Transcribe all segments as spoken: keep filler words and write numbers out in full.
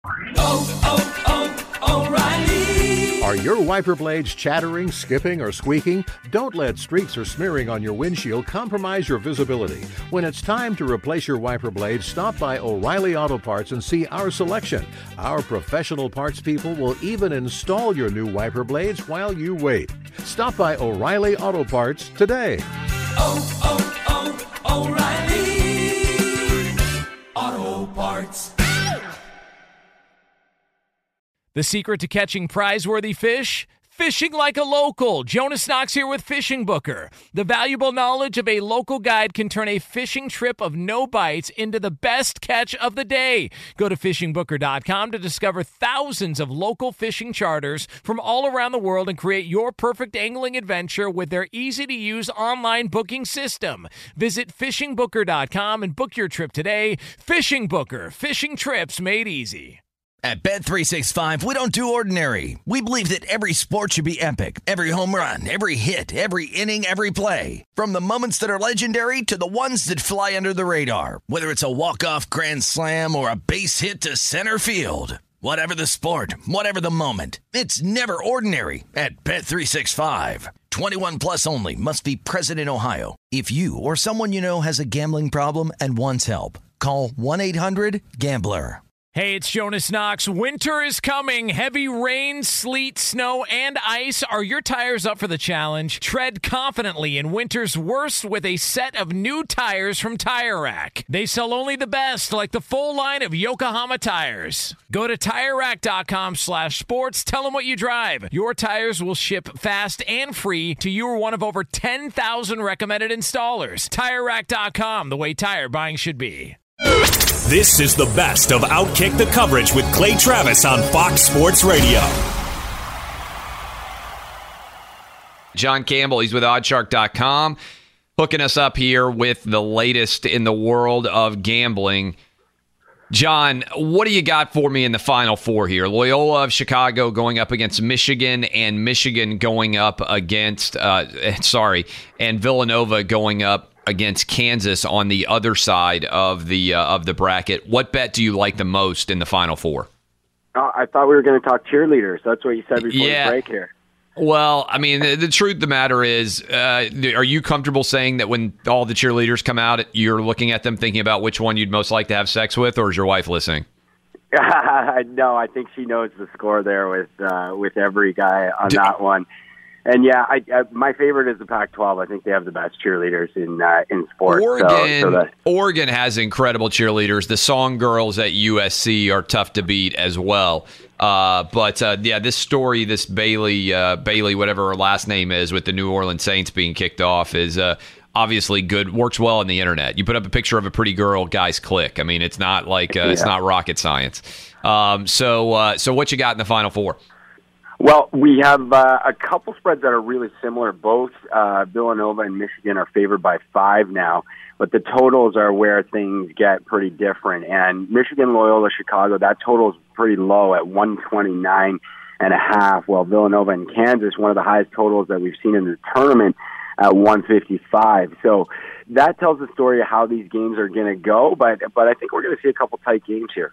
Oh, oh, oh, O'Reilly. Are your wiper blades chattering, skipping, or squeaking? Don't let streaks or smearing on your windshield compromise your visibility. When it's time to replace your wiper blades, stop by O'Reilly Auto Parts and see our selection. Our professional parts people will even install your new wiper blades while you wait. Stop by O'Reilly Auto Parts today. Oh, oh, oh, O'Reilly Auto Parts. The secret to catching prize-worthy fish? Fishing like a local. Jonas Knox here with Fishing Booker. The valuable knowledge of a local guide can turn a fishing trip of no bites into the best catch of the day. Go to fishing booker dot com to discover thousands of local fishing charters from all around the world and create your perfect angling adventure with their easy-to-use online booking system. Visit fishing booker dot com and book your trip today. Fishing Booker. Fishing trips made easy. At Bet three sixty-five, we don't do ordinary. We believe that every sport should be epic. Every home run, every hit, every inning, every play. From the moments that are legendary to the ones that fly under the radar. Whether it's a walk-off grand slam or a base hit to center field. Whatever the sport, whatever the moment. It's never ordinary at Bet three sixty-five. twenty-one plus only. Must be present in Ohio. If you or someone you know has a gambling problem and wants help, call one eight hundred gambler. Hey, it's Jonas Knox. Winter is coming. Heavy rain, sleet, snow, and ice. Are your tires up for the challenge? Tread confidently in winter's worst with a set of new tires from Tire Rack. They sell only the best, like the full line of Yokohama tires. Go to tire rack dot com slash sports. Tell them what you drive. Your tires will ship fast and free to you or one of over ten thousand recommended installers. tire rack dot com, the way tire buying should be. This is the best of Outkick the Coverage with Clay Travis on Fox Sports Radio. John Campbell, he's with oddshark dot com, hooking us up here with the latest in the world of gambling. John, what do you got for me in the Final Four here? Loyola of Chicago going up against Michigan, and Michigan going up against, uh, sorry, and Villanova going up against Kansas on the other side of the uh, of the bracket. What bet do you like the most in the Final Four? Oh, I thought we were going to talk cheerleaders. That's what you said before yeah. the break here. Well, I mean, the, the truth of the matter is, uh, are you comfortable saying that when all the cheerleaders come out, you're looking at them thinking about which one you'd most like to have sex with, or is your wife listening? No, I think she knows the score there with uh, with every guy on that one. And yeah, I, I, my favorite is the Pac twelve. I think they have the best cheerleaders in uh, in sports. Oregon, so, so that, Oregon has incredible cheerleaders. The Song Girls at U S C are tough to beat as well. Uh, but uh, yeah, this story, this Bailey, uh, Bailey, whatever her last name is, with the New Orleans Saints being kicked off, is uh, obviously good. Works well on the internet. You put up a picture of a pretty girl, guys click. I mean, it's not like uh, yeah. it's not rocket science. Um, so, uh, so what you got in the Final Four? Well, we have uh, a couple spreads that are really similar. Both uh, Villanova and Michigan are favored by five now, but the totals are where things get pretty different. And Michigan, Loyola, Chicago, that total is pretty low at one twenty-nine and a half, while Villanova and Kansas, one of the highest totals that we've seen in the tournament, at one fifty-five. So that tells the story of how these games are going to go, but but I think we're going to see a couple tight games here.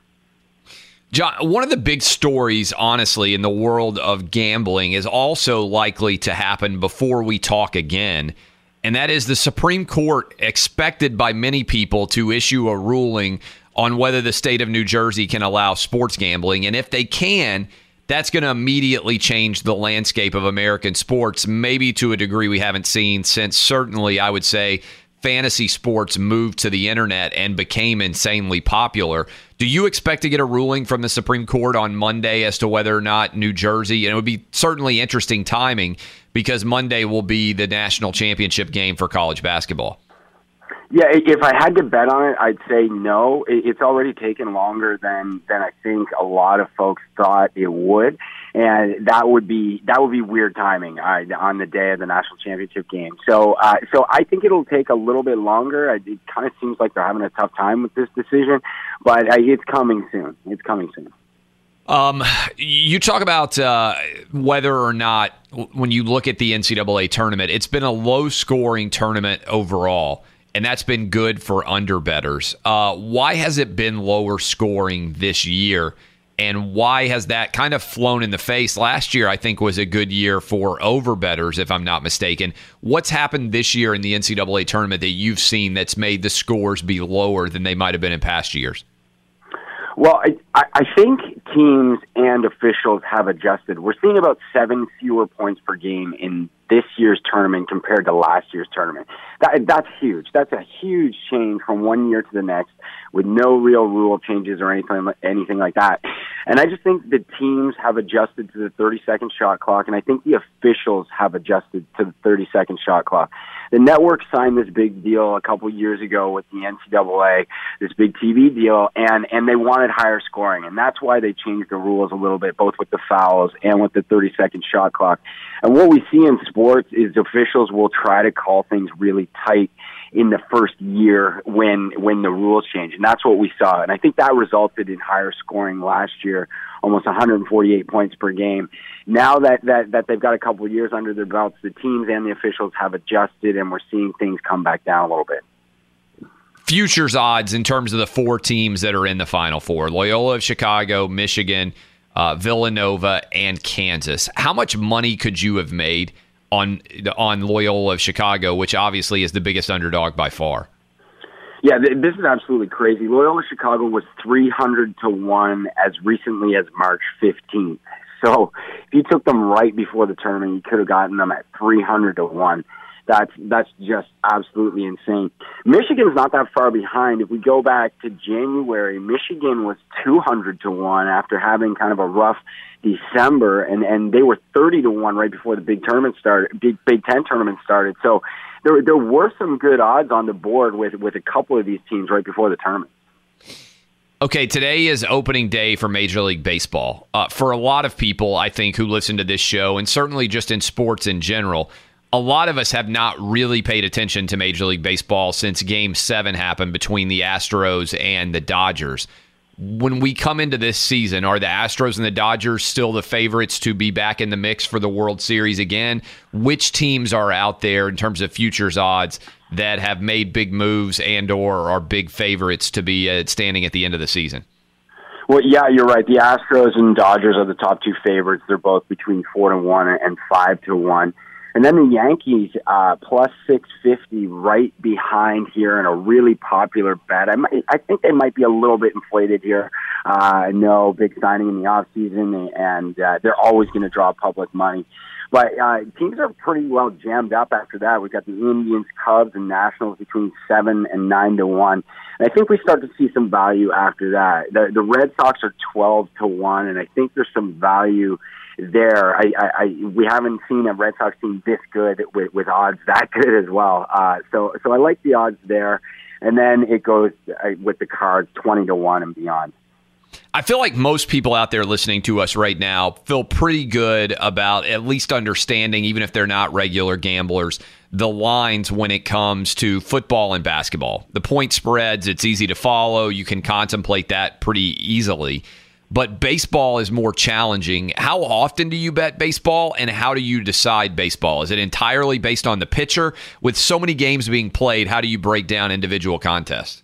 John, one of the big stories, honestly, in the world of gambling is also likely to happen before we talk again, and that is the Supreme Court expected by many people to issue a ruling on whether the state of New Jersey can allow sports gambling. And if they can, that's going to immediately change the landscape of American sports, maybe to a degree we haven't seen since, certainly, I would say, fantasy sports moved to the internet and became insanely popular. Do you expect to get a ruling from the Supreme Court on Monday as to whether or not New Jersey, and it would be certainly interesting timing because Monday will be the national championship game for college basketball? Yeah, if I had to bet on it, I'd say no. It's already taken longer than, than I think a lot of folks thought it would, and that would be that would be weird timing uh, on the day of the national championship game. So, uh, so I think it'll take a little bit longer. It kind of seems like they're having a tough time with this decision, but uh, it's coming soon. It's coming soon. Um, you talk about uh, whether or not, when you look at the N C double A tournament, it's been a low-scoring tournament overall. And that's been good for underbettors. Uh, why has it been lower scoring this year? And why has that kind of flown in the face? Last year, I think, was a good year for over-bettors, if I'm not mistaken. What's happened this year in the N C double A tournament that you've seen that's made the scores be lower than they might have been in past years? Well, I, I think teams and officials have adjusted. We're seeing about seven fewer points per game in this year's tournament compared to last year's tournament. That, that's huge. That's a huge change from one year to the next with no real rule changes or anything, anything like that. And I just think the teams have adjusted to the thirty-second shot clock, and I think the officials have adjusted to the thirty-second shot clock. The network signed this big deal a couple years ago with the N C double A, this big T V deal, and, and they wanted higher scoring, and that's why they changed the rules a little bit, both with the fouls and with the thirty-second shot clock. And what we see in sports is officials will try to call things really tight in the first year when when the rules change, and that's what we saw. And I think that resulted in higher scoring last year, almost one hundred forty-eight points per game. Now that, that, that they've got a couple of years under their belts, the teams and the officials have adjusted, and we're seeing things come back down a little bit. Futures odds in terms of the four teams that are in the Final Four: Loyola of Chicago, Michigan, uh, Villanova, and Kansas. How much money could you have made on on Loyola of Chicago, which obviously is the biggest underdog by far? Yeah, th- this is absolutely crazy. Loyola Chicago was three hundred to one as recently as March fifteenth. So if you took them right before the tournament, you could have gotten them at three hundred to one. That's that's just absolutely insane. Michigan's not that far behind. If we go back to January, Michigan was two hundred to one after having kind of a rough December, and, and they were thirty to one right before the Big Tournament started. Big Big Ten tournament started. So there there were some good odds on the board with with a couple of these teams right before the tournament. Okay, today is opening day for Major League Baseball. Uh, for a lot of people, I think, who listen to this show, and certainly just in sports in general, a lot of us have not really paid attention to Major League Baseball since Game seven happened between the Astros and the Dodgers. When we come into this season, are the Astros and the Dodgers still the favorites to be back in the mix for the World Series again? Which teams are out there in terms of futures odds that have made big moves and or are big favorites to be uh, standing at the end of the season? Well, yeah, you're right. The Astros and Dodgers are the top two favorites. They're both between four to one and five to one. And then the Yankees, uh, plus six fifty right behind here in a really popular bet. I might, I think they might be a little bit inflated here. Uh, no big signing in the offseason, and uh, they're always going to draw public money. But uh, teams are pretty well jammed up after that. We've got the Indians, Cubs, and Nationals between seven and nine to one. And I think we start to see some value after that. The, the Red Sox are twelve to one, and I think there's some value there. I, I, I we haven't seen a Red Sox team this good with, with odds that good as well. Uh, so so I like the odds there, and then it goes uh, with the Cards twenty to one and beyond. I feel like most people out there listening to us right now feel pretty good about at least understanding, even if they're not regular gamblers, the lines when it comes to football and basketball. The point spreads, it's easy to follow. You can contemplate that pretty easily. But baseball is more challenging. How often do you bet baseball, and how do you decide baseball? Is it entirely based on the pitcher? With so many games being played, how do you break down individual contests?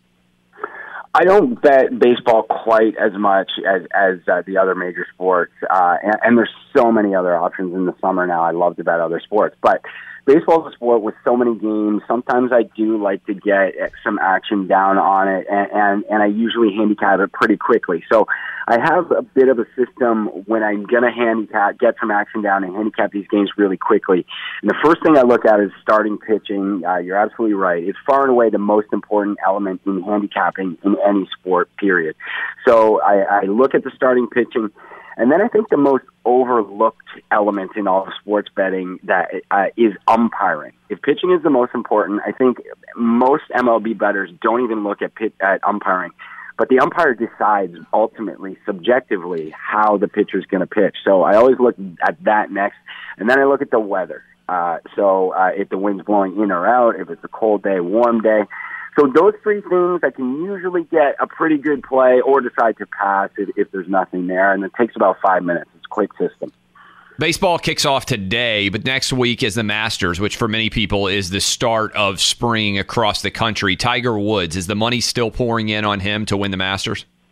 I don't bet baseball quite as much as as uh, the other major sports, uh, and, and there's so many other options in the summer now. I love to bet other sports, but baseball is a sport with so many games. Sometimes I do like to get some action down on it, and, and, and I usually handicap it pretty quickly. So I have a bit of a system when I'm going to handicap, get some action down and handicap these games really quickly. And the first thing I look at is starting pitching. Uh, you're absolutely right. It's far and away the most important element in handicapping in any sport, period. So I, I look at the starting pitching. And then I think the most overlooked element in all of sports betting that uh, is umpiring. If pitching is the most important, I think most M L B bettors don't even look at pit, at umpiring. But the umpire decides ultimately, subjectively, how the pitcher is going to pitch. So I always look at that next. And then I look at the weather. Uh, so uh, if the wind's blowing in or out, if it's a cold day, warm day. So those three things, I can usually get a pretty good play or decide to pass if, if there's nothing there. And it takes about five minutes. It's a quick system. Baseball kicks off today, but next week is the Masters, which for many people is the start of spring across the country. Tiger Woods, is the money still pouring in on him to win the Masters?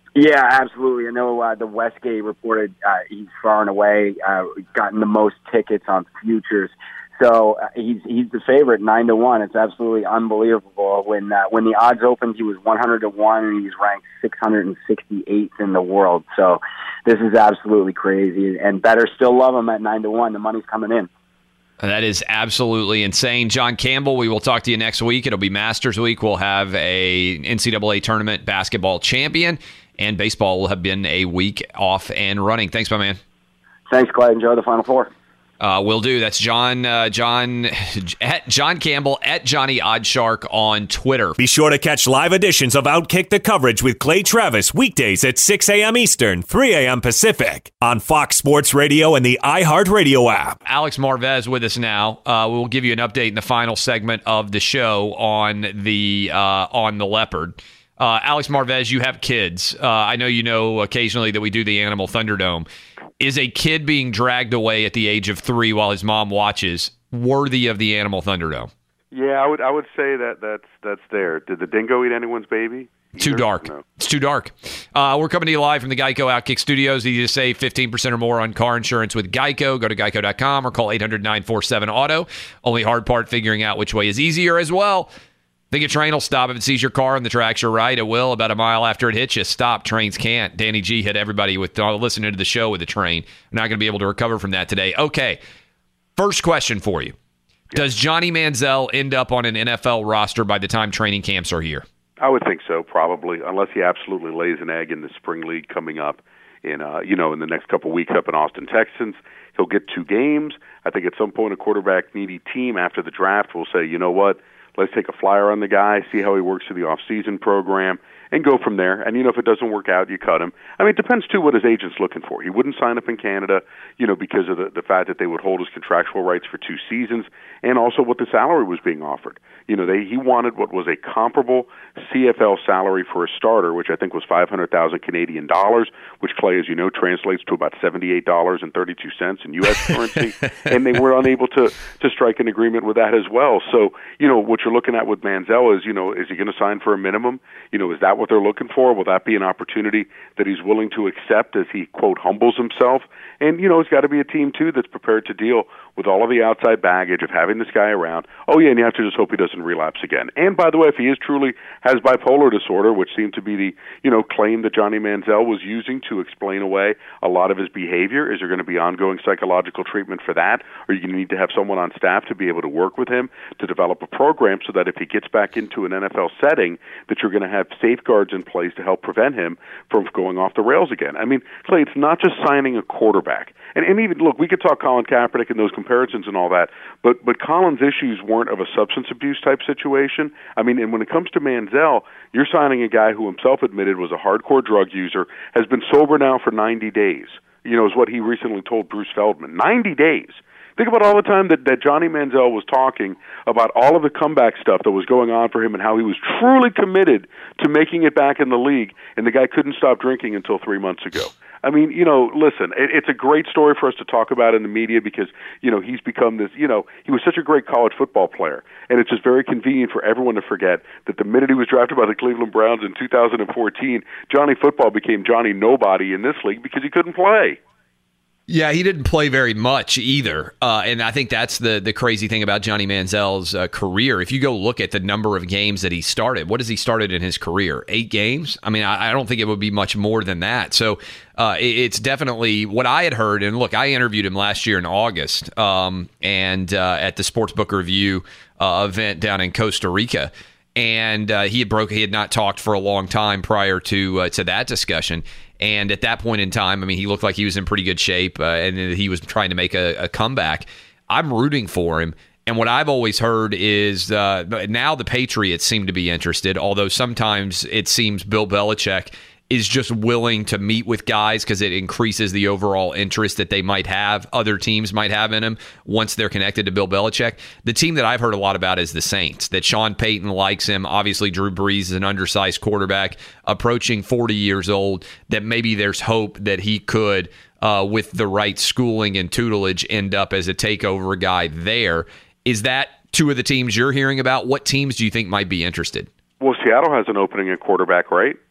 Yeah, absolutely. I know uh, the Westgate reported uh, he's far and away uh, gotten the most tickets on futures. So uh, he's he's the favorite, nine to one. It's absolutely unbelievable. When uh, when the odds opened, he was one hundred to one, and he's ranked six hundred and sixty eighth in the world. So this is absolutely crazy. And bettors still love him at nine to one. The money's coming in. That is absolutely insane. John Campbell, we will talk to you next week. It'll be Masters Week. We'll have a N C double A tournament basketball champion, and baseball will have been a week off and running. Thanks, my man. Thanks, Clyde. Enjoy the Final Four. Uh, will do. That's John uh, John at John Campbell at Johnny Oddshark on Twitter. Be sure to catch live editions of Outkick the Coverage with Clay Travis weekdays at six a.m. Eastern, three a.m. Pacific on Fox Sports Radio and the iHeartRadio app. Alex Marvez with us now. Uh, we'll give you an update in the final segment of the show on the uh, on the Leopard. Uh, Alex Marvez, you have kids. Uh, I know you know occasionally that we do the Animal Thunderdome. Is a kid being dragged away at the age of three while his mom watches worthy of the Animal Thunderdome? Yeah, I would I would say that that's that's there. Did the dingo eat anyone's baby? Either? Too dark. No. It's too dark. Uh, we're coming to you live from the Geico Outkick Studios. You just save fifteen percent or more on car insurance with Geico. Go to geico dot com or call eight hundred nine four seven auto. Only hard part figuring out which way is easier as well. Think a train will stop if it sees your car on the tracks. You're right. It will about a mile after it hits you. Stop. Trains can't. Danny G hit everybody with uh, listening to the show with the train. We're not going to be able to recover from that today. Okay. First question for you. Does Johnny Manziel end up on an N F L roster by the time training camps are here? I would think so, probably, unless he absolutely lays an egg in the spring league coming up in, uh, you know, in the next couple of weeks up in Austin, Texas. He'll get two games. I think at some point a quarterback-needy team after the draft will say, you know what, let's take a flyer on the guy, see how he works through the off-season program, and go from there. And, you know, if it doesn't work out, you cut him. I mean, it depends, too, what his agent's looking for. He wouldn't sign up in Canada, you know, because of the, the fact that they would hold his contractual rights for two seasons, and also what the salary was being offered. You know, they he wanted what was a comparable C F L salary for a starter, which I think was five hundred thousand Canadian dollars, which, Clay, as you know, translates to about seventy-eight dollars and thirty-two cents in U S currency, and they were unable to, to strike an agreement with that as well. So, you know, what you're looking at with Manziel is, you know, is he going to sign for a minimum? You know, is that what they're looking for? Will that be an opportunity that he's willing to accept as he, quote, humbles himself? And, you know, it's got to be a team, too, that's prepared to deal with all of the outside baggage of having this guy around. Oh, yeah, and you have to just hope he doesn't relapse again. And, by the way, if he is truly has bipolar disorder, which seemed to be the, you know, claim that Johnny Manziel was using to explain away a lot of his behavior, is there going to be ongoing psychological treatment for that? Or are you going to need to have someone on staff to be able to work with him to develop a program so that if he gets back into an N F L setting, that you're going to have safeguards in place to help prevent him from going off the rails again? I mean, Clay, it's not just signing a quarterback. And, and even, look, we could talk Colin Kaepernick and those comparisons and all that, but, but Colin's issues weren't of a substance abuse type situation. I mean, and when it comes to Manziel, you're signing a guy who himself admitted was a hardcore drug user, has been sober now for ninety days, you know, is what he recently told Bruce Feldman. ninety days. Think about all the time that, that Johnny Manziel was talking about all of the comeback stuff that was going on for him and how he was truly committed to making it back in the league, and the guy couldn't stop drinking until three months ago. I mean, you know, listen, it, it's a great story for us to talk about in the media because, you know, he's become this, you know, he was such a great college football player, and it's just very convenient for everyone to forget that the minute he was drafted by the Cleveland Browns in two thousand fourteen, Johnny Football became Johnny Nobody in this league because he couldn't play. Yeah, he didn't play very much either, uh, and I think that's the the crazy thing about Johnny Manziel's uh, career. If you go look at the number of games that he started, what has he started in his career? Eight games? I mean, I, I don't think it would be much more than that. So uh, it, it's definitely what I had heard. And look, I interviewed him last year in August, um, and uh, at the Sportsbook Review uh, event down in Costa Rica. And uh, he had broke. He had not talked for a long time prior to uh, to that discussion. And at that point in time, I mean, he looked like he was in pretty good shape, uh, and he was trying to make a, a comeback. I'm rooting for him. And what I've always heard is uh, now the Patriots seem to be interested, although sometimes it seems Bill Belichick is just willing to meet with guys because it increases the overall interest that they might have, other teams might have in him once they're connected to Bill Belichick. The team that I've heard a lot about is the Saints, that Sean Payton likes him. Obviously, Drew Brees is an undersized quarterback approaching forty years old, that maybe there's hope that he could, uh, with the right schooling and tutelage, end up as a takeover guy there. Is that two of the teams you're hearing about? What teams do you think might be interested? Well, Seattle has an opening at quarterback, right?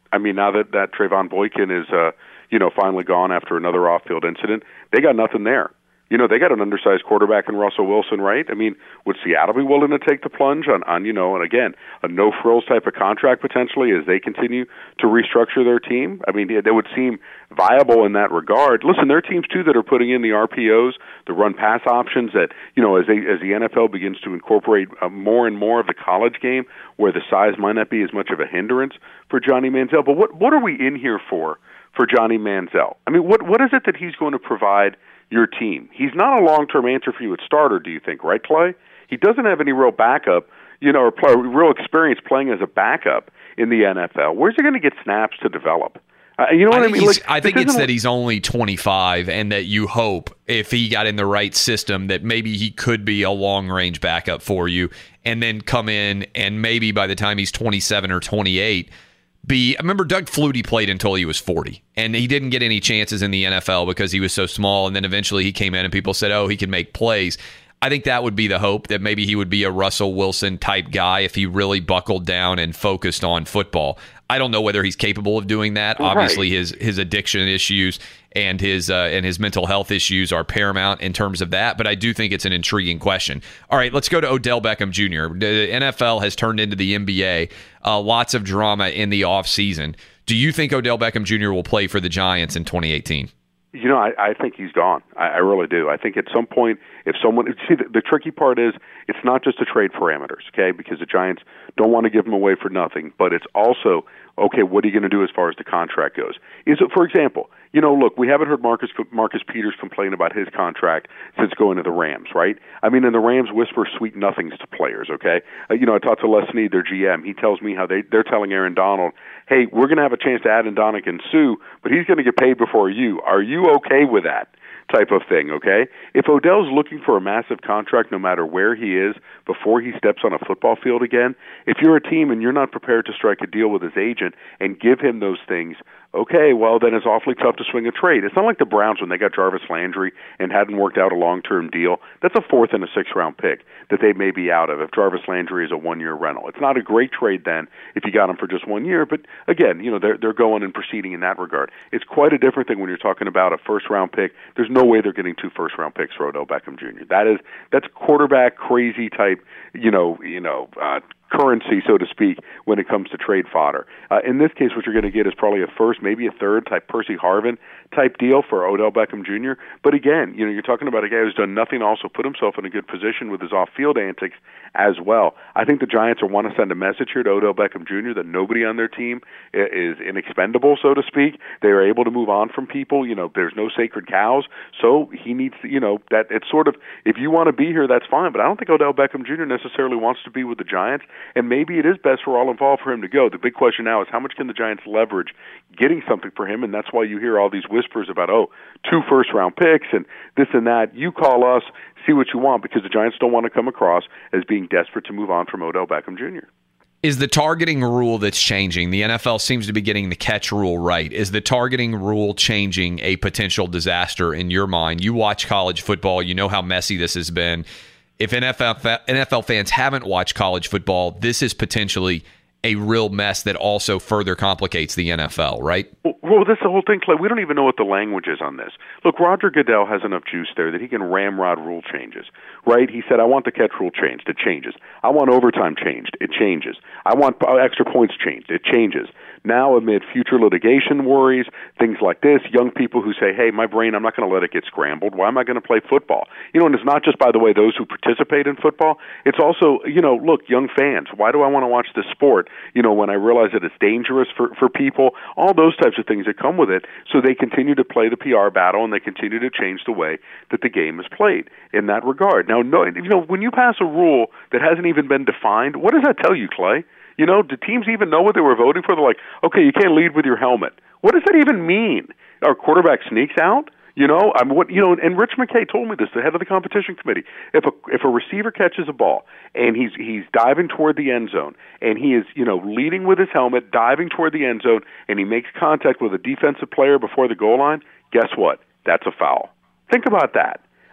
I mean, now that, that Trayvon Boykin is, uh, you know, finally gone after another off-field incident, they got nothing there. You know, they got an undersized quarterback in Russell Wilson, right? I mean, would Seattle be willing to take the plunge on, on you know, and again, a no-frills type of contract potentially as they continue to restructure their team? I mean, they would seem viable in that regard. Listen, there are teams, too, that are putting in the R P Os, the run-pass options that, you know, as they, as the N F L begins to incorporate uh, more and more of the college game where the size might not be as much of a hindrance for Johnny Manziel. But what, what are we in here for, for Johnny Manziel? I mean, what what is it that he's going to provide your team? He's not a long-term answer for you at starter, do you think, right, Clay? He doesn't have any real backup, you know, or play, real experience playing as a backup in the N F L. Where's he going to get snaps to develop? Uh, you know what I, I mean? Like, I think it's that he's only twenty-five and that you hope if he got in the right system that maybe he could be a long-range backup for you and then come in and maybe by the time he's twenty-seven or twenty-eight, be, I remember Doug Flutie played until he was forty, and he didn't get any chances in the N F L because he was so small, and then eventually he came in and people said, oh, he can make plays. I think that would be the hope, that maybe he would be a Russell Wilson type guy if he really buckled down and focused on football. I don't know whether he's capable of doing that. Right. Obviously, his his addiction issues and his uh, and his mental health issues are paramount in terms of that. But I do think it's an intriguing question. All right, let's go to Odell Beckham Junior The N F L has turned into the N B A. Uh, lots of drama in the offseason. Do you think Odell Beckham Junior will play for the Giants in twenty eighteen? You know, I, I think he's gone. I, I really do. I think at some point, if someone see the, the tricky part is it's not just the trade parameters, okay? Because the Giants don't want to give him away for nothing, but it's also okay. What are you going to do as far as the contract goes? Is it, for example, you know, look, we haven't heard Marcus Marcus Peters complain about his contract since going to the Rams, right? I mean, and the Rams whisper sweet nothings to players, okay? Uh, you know, I talked to Les Snead, their G M. He tells me how they they're telling Aaron Donald, hey, we're going to have a chance to add in Ndamukong Suh, but he's going to get paid before you. Are you okay with that? Type of thing, okay? If Odell's looking for a massive contract no matter where he is before he steps on a football field again, if you're a team and you're not prepared to strike a deal with his agent and give him those things, okay, well, then it's awfully tough to swing a trade. It's not like the Browns when they got Jarvis Landry and hadn't worked out a long-term deal. That's a fourth and a sixth-round pick that they may be out of if Jarvis Landry is a one-year rental. It's not a great trade then if you got him for just one year, but again, you know, they're, they're going and proceeding in that regard. It's quite a different thing when you're talking about a first-round pick. There's no way they're getting two first-round picks for Odell Beckham Junior That is, that's quarterback crazy type, you know, you know, uh, currency, so to speak, when it comes to trade fodder. Uh, in this case, what you're going to get is probably a first, maybe a third type Percy Harvin type deal for Odell Beckham Junior But again, you know, you're talking about a guy who's done nothing to also put himself in a good position with his off-field antics as well. I think the Giants will want to send a message here to Odell Beckham Junior that nobody on their team is inexpendable, so to speak. They are able to move on from people. You know, there's no sacred cows, so he needs to, you know, that it's sort of, if you want to be here, that's fine, but I don't think Odell Beckham Junior necessarily wants to be with the Giants, and maybe it is best for all involved for him to go. The big question now is how much can the Giants leverage getting something for him, and that's why you hear all these whispers about, oh, two first-round picks and this and that. You call us, see what you want, because the Giants don't want to come across as being desperate to move on from Odell Beckham Junior Is the targeting rule that's changing? The N F L seems to be getting the catch rule right. Is the targeting rule changing a potential disaster in your mind? You watch college football. You know how messy this has been. If N F L, N F L fans haven't watched college football, this is potentially a real mess that also further complicates the N F L, right? Well, that's the whole thing, Clay. We don't even know what the language is on this. Look, Roger Goodell has enough juice there that he can ramrod rule changes, right? He said, I want the catch rule changed. It changes. I want overtime changed. It changes. I want extra points changed. It changes. Now, amid future litigation worries, things like this, young people who say, hey, my brain, I'm not going to let it get scrambled. Why am I going to play football? You know, and it's not just, by the way, those who participate in football. It's also, you know, look, young fans, why do I want to watch this sport, you know, when I realize that it's dangerous for, for people, all those types of things that come with it. So they continue to play the P R battle, and they continue to change the way that the game is played in that regard. Now, no, you know, when you pass a rule that hasn't even been defined, what does that tell you, Clay? You know, do teams even know what they were voting for? They're like, okay, you can't lead with your helmet. What does that even mean? Our quarterback sneaks out? You know, I'm what you know, and Rich McKay told me this, the head of the competition committee. If a if a receiver catches a ball and he's he's diving toward the end zone and he is, you know, leading with his helmet, diving toward the end zone, and he makes contact with a defensive player before the goal line, guess what? That's a foul. Think about that.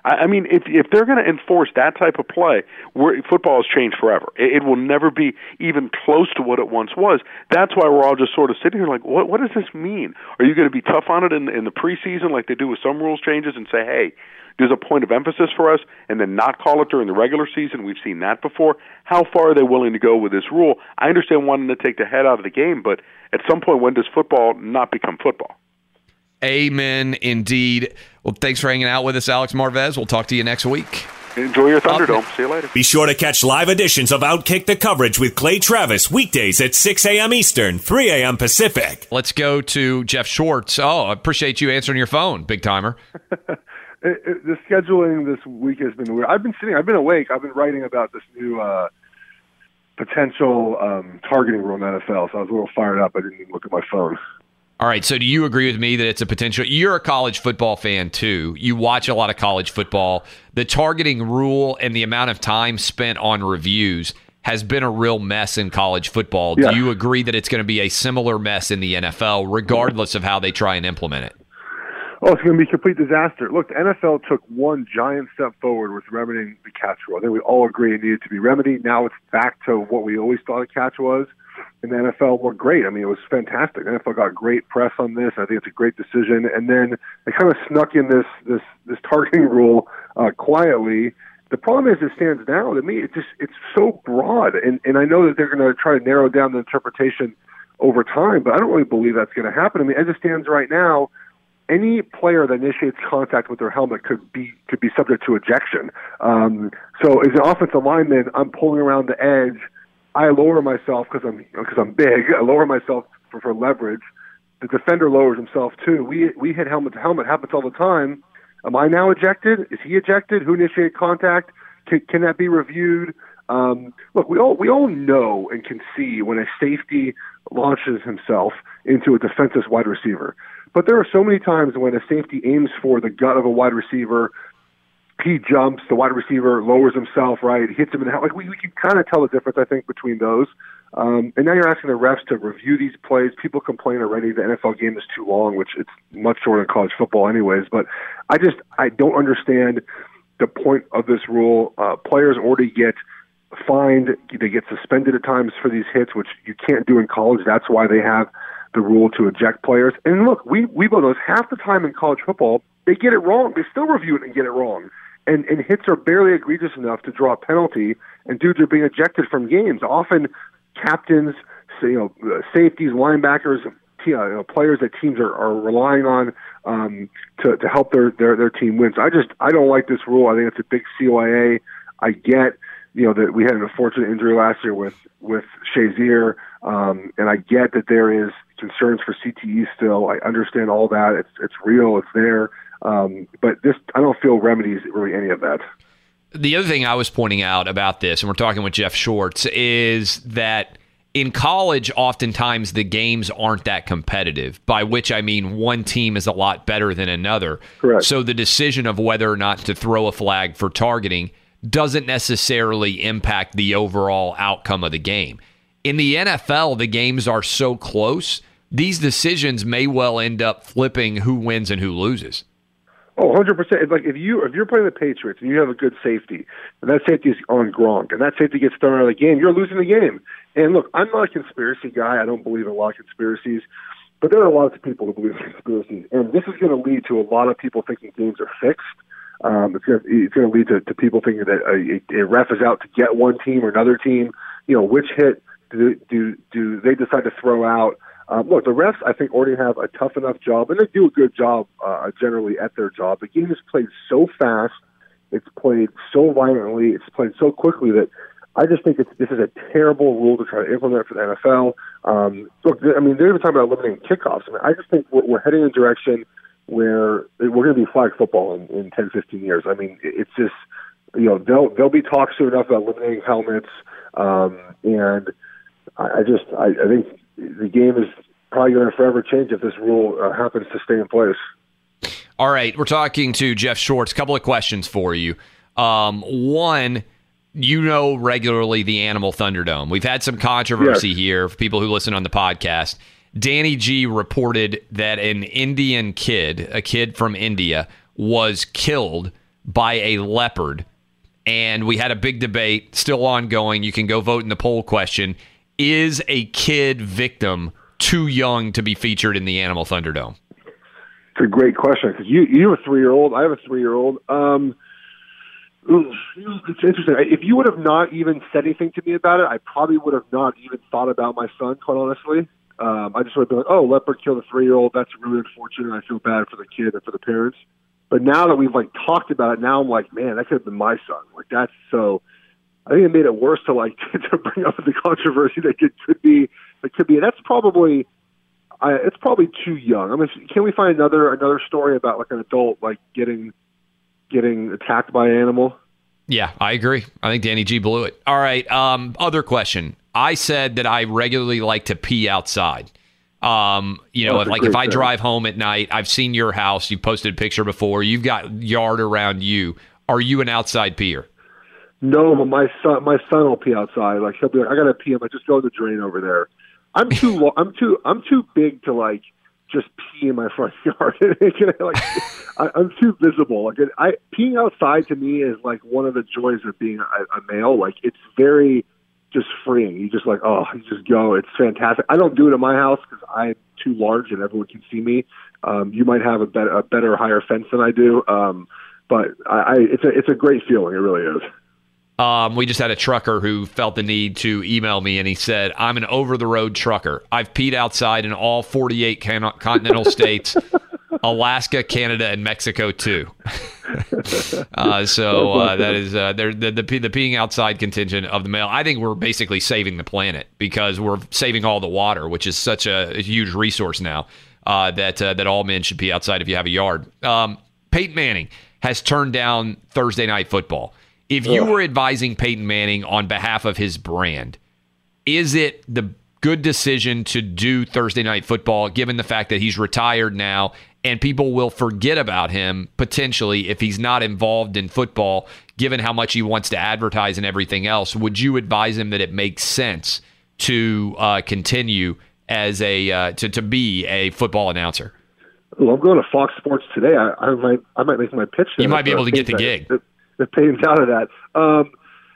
I, I mean, if if they're going to enforce that type of play, where football has changed forever. It, it will never be even close to what it once was. That's why we're all just sort of sitting here like, what what does this mean? Are you going to be tough on it in, in the preseason like they do with some rules changes and say, hey, there's a point of emphasis for us, and then not call it during the regular season? We've seen that before. How far are they willing to go with this rule? I understand wanting to take the head out of the game, but at some point, when does football not become football? Amen, indeed. Well, thanks for hanging out with us, Alex Marvez. We'll talk to you next week. Enjoy your Thunderdome. See you later. Be sure to catch live editions of Outkick the Coverage with Clay Travis weekdays at six a.m. Eastern, three a.m. Pacific. Let's go to Jeff Schwartz. Oh, I appreciate you answering your phone, big timer. It, it, the scheduling this week has been weird. I've been sitting, I've been awake. I've been writing about this new uh, potential um, targeting rule in the N F L, so I was a little fired up. I didn't even look at my phone. All right, so do you agree with me that it's a potential? You're a college football fan, too. You watch a lot of college football. The targeting rule and the amount of time spent on reviews has been a real mess in college football. Yeah. Do you agree that it's going to be a similar mess in the N F L, regardless of how they try and implement it? Oh, it's going to be a complete disaster. Look, the N F L took one giant step forward with remedying the catch rule. I think we all agree it needed to be remedied. Now it's back to what we always thought a catch was. And the N F L were great. I mean, it was fantastic. The N F L got great press on this. I think it's a great decision. And then they kind of snuck in this this this targeting rule uh, quietly. The problem is, it stands now. To me, it's just it's so broad. And and I know that they're going to try to narrow down the interpretation over time, but I don't really believe that's going to happen. I mean, as it stands right now, any player that initiates contact with their helmet could be could be subject to ejection. Um, so as an offensive lineman, I'm pulling around the edge. I lower myself because I'm because I'm big. I lower myself for, for leverage. The defender lowers himself too. We we hit helmet to helmet. Happens all the time. Am I now ejected? Is he ejected? Who initiated contact? Can, can that be reviewed? Um, look, we all we all know and can see when a safety launches himself into a defenseless wide receiver. But there are so many times when a safety aims for the gut of a wide receiver. He jumps, the wide receiver lowers himself, right, hits him in the head. Like, we, we can kind of tell the difference, I think, between those. Um, and now you're asking the refs to review these plays. People complain already the N F L game is too long, which it's much shorter than college football anyways. But I just I don't understand the point of this rule. Uh, players already get fined. They get suspended at times for these hits, which you can't do in college. That's why they have the rule to eject players. And look, we, we both know half the time in college football, they get it wrong. They still review it and get it wrong. And, and hits are barely egregious enough to draw a penalty, and dudes are being ejected from games. Often, captains, you know, safeties, linebackers, you know, players that teams are, are relying on um, to to help their, their their team win. So I just I don't like this rule. I think it's a big C Y A. I get you know that we had an unfortunate injury last year with with Shazier, um, and I get that there is concerns for C T E still. I understand all that. It's it's real. It's there. Um, but this, I don't feel remedies really any of that. The other thing I was pointing out about this, and we're talking with Jeff Schwartz, is that in college, oftentimes the games aren't that competitive, by which I mean one team is a lot better than another. Correct. So the decision of whether or not to throw a flag for targeting doesn't necessarily impact the overall outcome of the game. In the N F L, the games are so close, these decisions may well end up flipping who wins and who loses. Oh, one hundred percent. It's like if you if you're playing the Patriots and you have a good safety, and that safety is on Gronk, and that safety gets thrown out of the game, you're losing the game. And look, I'm not a conspiracy guy. I don't believe in a lot of conspiracies, but there are lots of people who believe in conspiracies, and this is going to lead to a lot of people thinking games are fixed. Um, it's going to, it's going to lead to, to people thinking that a, a ref is out to get one team or another team. You know, which hit do do do they decide to throw out? Um, look, the refs, I think, already have a tough enough job, and they do a good job uh, generally at their job. The game is played so fast, it's played so violently, it's played so quickly that I just think it's, this is a terrible rule to try to implement for the N F L. Um, look, I mean, they're even talking about eliminating kickoffs. I mean, I just think we're, we're heading in a direction where we're going to be flag football in, in ten, fifteen years. I mean, it's just, you know, they'll, there'll be talks soon enough about eliminating helmets, um, and I, I just, I, I think the game is probably going to forever change if this rule uh, happens to stay in place. All right, we're talking to Jeff Schwartz. A couple of questions for you. Um, one, you know regularly the Animal Thunderdome. We've had some controversy yes. here for people who listen on the podcast. Danny G reported that an Indian kid, a kid from India, was killed by a leopard. And we had a big debate, still ongoing. You can go vote in the poll question. Is a kid victim too young to be featured in the Animal Thunderdome? It's a great question because you, you have a three-year-old. I have a three-year-old. Um, it's interesting. If you would have not even said anything to me about it, I probably would have not even thought about my son, quite honestly. Um, I just would have been like, oh, leopard killed a three-year-old. That's really unfortunate. I feel bad for the kid and for the parents. But now that we've like talked about it, now I'm like, man, that could have been my son. Like that's so. I think it made it worse to like to bring up the controversy that it could be. It could be. That's probably. I, it's probably too young. I mean, can we find another another story about like an adult like getting getting attacked by an animal? Yeah, I agree. I think Danny G blew it. All right. Um, other question. I said that I regularly like to pee outside. Um, you know, That's like if I thing. drive home at night, I've seen your house. You've posted a picture before. You've got yard around you. Are you an outside peer? No, but my son, my son will pee outside. Like he'll be like, I gotta pee. I'm like, just go to the drain over there. I'm too, lo- I'm too, I'm too big to like just pee in my front yard. like, I, I'm too visible. Like I, peeing outside to me is like one of the joys of being a, a male. Like it's very. Just freeing. You just like, oh, you just go. It's fantastic. I don't do it at my house because I'm too large and everyone can see me. Um, you might have a better, a better, higher fence than I do, um, but I, I, it's a, it's a great feeling. It really is. Um, we just had a trucker who felt the need to email me, and he said, "I'm an over-the-road trucker. I've peed outside in all forty-eight can- continental states, Alaska, Canada, and Mexico too." uh, so uh, that is uh, the, the the the peeing outside contingent of the male. I think we're basically saving the planet because we're saving all the water, which is such a, a huge resource now. Uh, that uh, that all men should pee outside if you have a yard. Um, Peyton Manning has turned down Thursday Night Football. If you were advising Peyton Manning on behalf of his brand, is it the good decision to do Thursday Night Football, given the fact that he's retired now and people will forget about him potentially if he's not involved in football, given how much he wants to advertise and everything else? Would you advise him that it makes sense to uh, continue as a uh, to to be a football announcer? Well, I'm going to Fox Sports today. I, I might I might make my pitch. You might be able to get the gig. The Peyton's out of that. Um,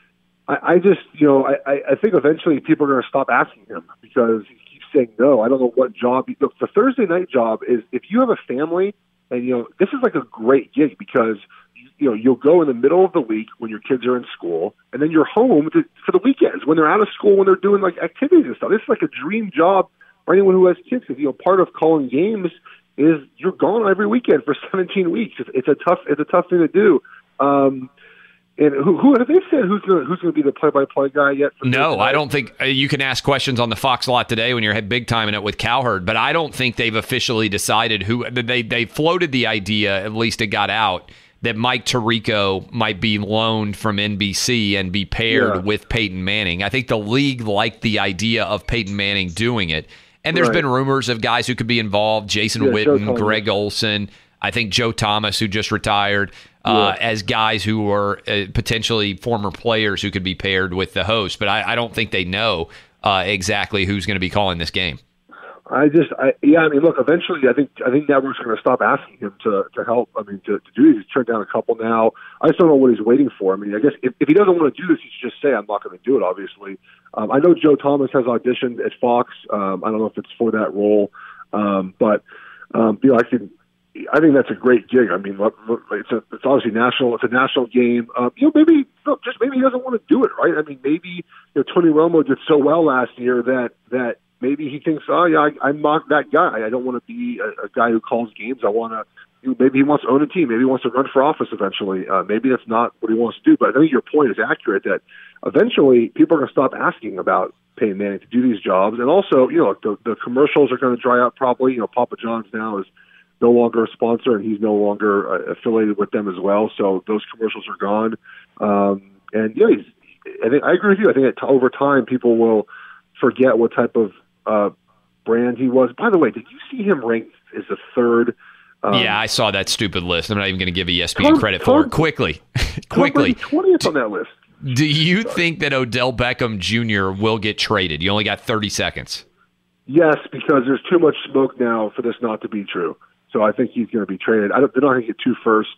I, I just, you know, I, I think eventually people are going to stop asking him because he keeps saying no. I don't know what job. Look, the Thursday night job is if you have a family, and you know, this is like a great gig because you know you'll go in the middle of the week when your kids are in school, and then you're home to, for the weekends when they're out of school, when they're doing like activities and stuff. This is like a dream job for anyone who has kids because you know part of calling games is you're gone every weekend for seventeen weeks. It's, it's a tough, it's a tough thing to do. Um, and who, who have they said who's going who's going to be the play-by-play guy yet? For no, I don't think uh, you can ask questions on the Fox lot today when you're big time in it with Cowherd, but I don't think they've officially decided who. They they floated the idea, at least it got out, that Mike Tirico might be loaned from N B C and be paired Yeah. with Peyton Manning. I think the league liked the idea of Peyton Manning doing it, and there's Right. been rumors of guys who could be involved: Jason Yeah, Joe Witten, Thomas. Greg Olson. I think Joe Thomas, who just retired, uh, Yeah. as guys who were uh, potentially former players who could be paired with the host. But I, I don't think they know uh, exactly who's going to be calling this game. I just, I, yeah, I mean, look, eventually, I think, I think networks are going to stop asking him to, to help. I mean, to, to do this. He's turned down a couple now. I just don't know what he's waiting for. I mean, I guess if, if he doesn't want to do this, he should just say, I'm not going to do it, obviously. Um, I know Joe Thomas has auditioned at Fox. Um, I don't know if it's for that role. Um, but, um, you know, I can, I think that's a great gig. I mean, look, look, it's a, it's obviously national. It's a national game. Um, you know, maybe, look, just maybe he doesn't want to do it, right? I mean, maybe, you know, Tony Romo did so well last year that, that, maybe he thinks, oh, yeah, I, I'm not that guy. I don't want to be a, a guy who calls games. I want to, you know, maybe he wants to own a team. Maybe he wants to run for office eventually. Uh, maybe that's not what he wants to do. But I think your point is accurate that eventually people are going to stop asking about Peyton Manning to do these jobs. And also, you know, the, the commercials are going to dry up probably. You know, Papa John's now is no longer a sponsor and he's no longer uh, affiliated with them as well. So those commercials are gone. Um, and, yeah, he's, I think I agree with you. I think that over time people will forget what type of uh, brand he was. By the way, did you see him ranked as the third? Um, yeah, I saw that stupid list. I'm not even going to give E S P N Tom- credit Tom- for it. Quickly, Tom quickly. Brady twentieth on that list. Do you think that Odell Beckham Junior will get traded? You only got thirty seconds. Yes, because there's too much smoke now for this not to be true. So I think he's going to be traded. I don't, they're not going to get two first.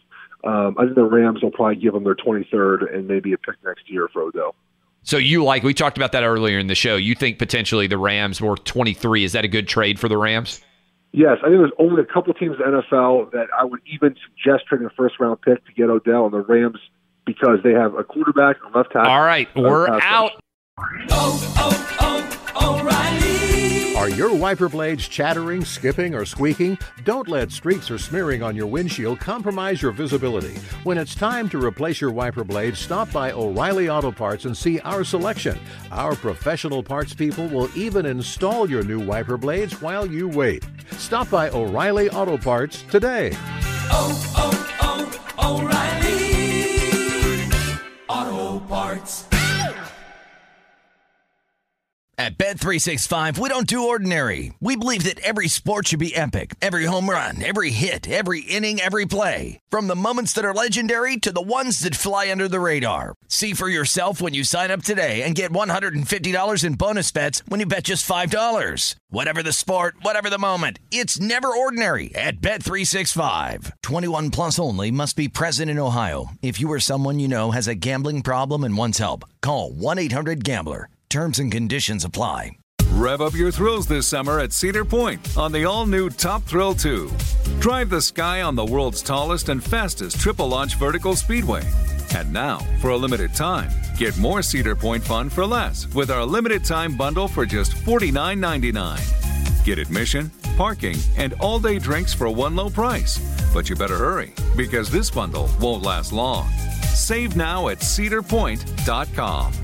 Um, I think the Rams will probably give them their twenty-third and maybe a pick next year for Odell. So you like, we talked about that earlier in the show, you think potentially the Rams were twenty-three. Is that a good trade for the Rams? Yes, I think there's only a couple teams in the N F L that I would even suggest trading a first-round pick to get Odell, and the Rams, because they have a quarterback, a left tackle. All right, we're out. Oh, oh, oh, O'Reilly. Are your wiper blades chattering, skipping, or squeaking? Don't let streaks or smearing on your windshield compromise your visibility. When it's time to replace your wiper blades, stop by O'Reilly Auto Parts and see our selection. Our professional parts people will even install your new wiper blades while you wait. Stop by O'Reilly Auto Parts today. Oh, oh, oh, O'Reilly Auto Parts. At Bet three sixty-five, we don't do ordinary. We believe that every sport should be epic. Every home run, every hit, every inning, every play. From the moments that are legendary to the ones that fly under the radar. See for yourself when you sign up today and get one hundred fifty dollars in bonus bets when you bet just five dollars. Whatever the sport, whatever the moment, it's never ordinary at Bet three sixty-five. twenty-one plus only. Must be present in Ohio. If you or someone you know has a gambling problem and wants help, call one eight hundred gambler. Terms and conditions apply. Rev up your thrills this summer at Cedar Point on the all-new Top Thrill two. Drive the sky on the world's tallest and fastest triple-launch vertical speedway. And now, for a limited time, get more Cedar Point fun for less with our limited-time bundle for just forty-nine ninety-nine. Get admission, parking, and all-day drinks for one low price. But you better hurry, because this bundle won't last long. Save now at cedar point dot com.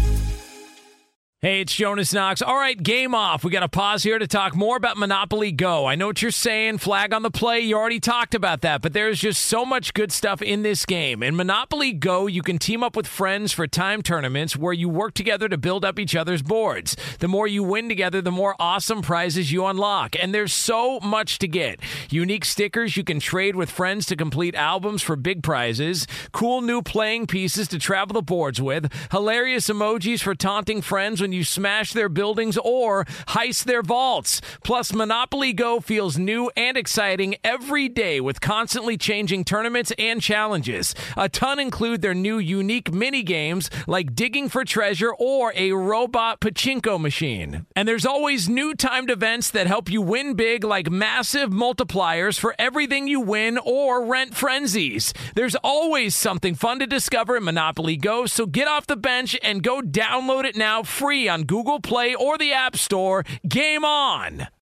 Hey, it's Jonas Knox. All right, game off. We got to pause here to talk more about Monopoly Go. I know what you're saying, flag on the play. You already talked about that, but there's just so much good stuff in this game. In Monopoly Go, you can team up with friends for time tournaments where you work together to build up each other's boards. The more you win together, the more awesome prizes you unlock. And there's so much to get. Unique stickers you can trade with friends to complete albums for big prizes. Cool new playing pieces to travel the boards with. Hilarious emojis for taunting friends when you smash their buildings or heist their vaults. Plus, Monopoly Go feels new and exciting every day with constantly changing tournaments and challenges. A ton include their new unique mini games like digging for treasure or a robot pachinko machine. And there's always new timed events that help you win big, like massive multipliers for everything you win or rent frenzies. There's always something fun to discover in Monopoly Go, so get off the bench and go download it now free on Google Play or the App Store. Game on!